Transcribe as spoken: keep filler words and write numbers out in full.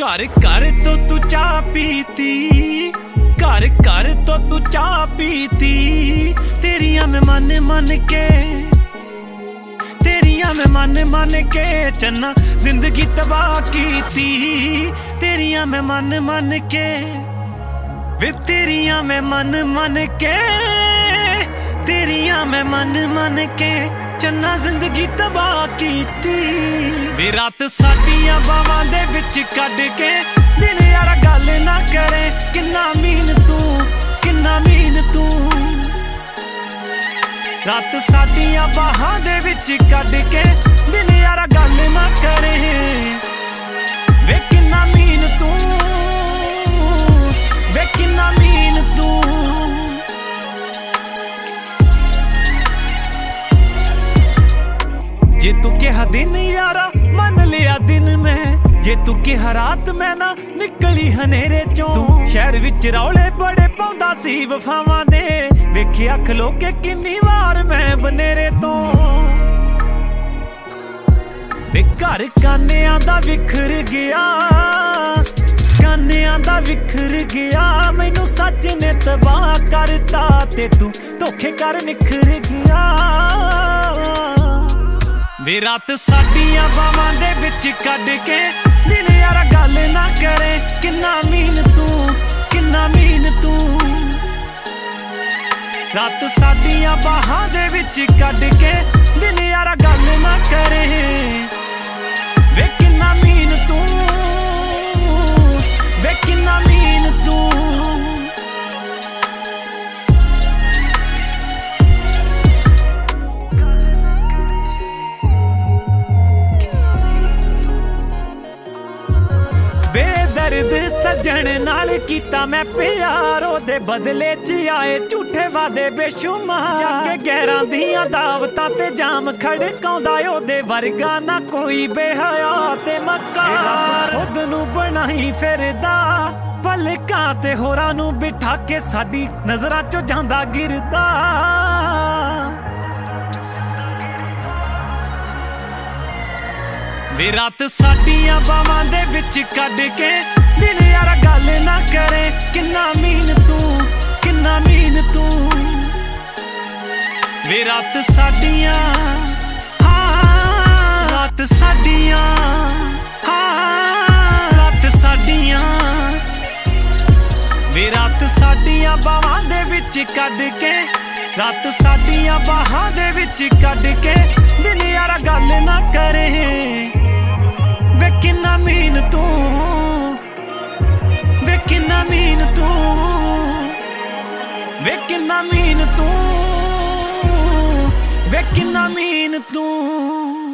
घर घर तो तू चाह पीती, घर घर तो तू चाह पीती, तेरिया मैं मन मन के, तेरिया मैं मन मन के चन्ना जिंदगी तबाह कीती, तेरिया मैं मन मन के वे तेरिया मैं मन मन के, तेरिया मैं मन मन के चन्ना जिंदगी तबाह कीती। वे रात साडियां बावां दे विच कढ के दिन यारा गल ना करे, किन्ना मीन तू किन्ना मीन तू, रात साडियां बाहां दे विच कढ के दिन यारा गल ना करे, वे किन्ना मीन तू वे किन्ना मीन तू। जे तू कहा दिन यारा मन लिया दिन में, जे तू कहा रात मैं ना निकली हनेरे चों, तू शहर विच रौले बड़े पाउंदा सी वफावां दे, वेखिया खलो के किन्नी वार मैं बनेरे तो, वे घर कानियां दा विखर गया, कानियां दा विखर गया, मैनू सच ने तबाह करता ते तू धोखे कर निखर गया। वे रात साडियां बावां दे विच कढ के दिन यारा गल ना करे, किन्ना मीन तू किन्ना मीन तू, रात साडियां बाहां दे विच कढ के दिन यारा गल ना करे, वे किन्ना मीन तू वे किन्ना मीन तू। बेदर्द सजन नाल कीता मैं प्यार, ओदे बदले च आए झूठे वादे बेशुमार, जाके गैरां दियां दावतां ते जाम खड़काउंदा, ओदे वर्गा ना कोई बेहया ते मक्कार, खुद नूं बनाई फिरदा पलकां ते होरां नूं बिठा के साडी नज़रां चों जांदा गिरदा। वे रात साडियां बावां दे विच कढ के दिन यारा गल ना करे, किन्ना मीन तू किन्ना मीन तू, वे रात साडियां हाँ रात साडियां हाँ रात साडियां, वे रात साडियां बावां दे विच कढ के, रात साडियां बाहां दे विच कढ के दिन यारा गल ना करे, वे किन्ना मीन तू वे किन्ना मीन तू वे किन्ना मीन तू वे किन्ना मीन तू।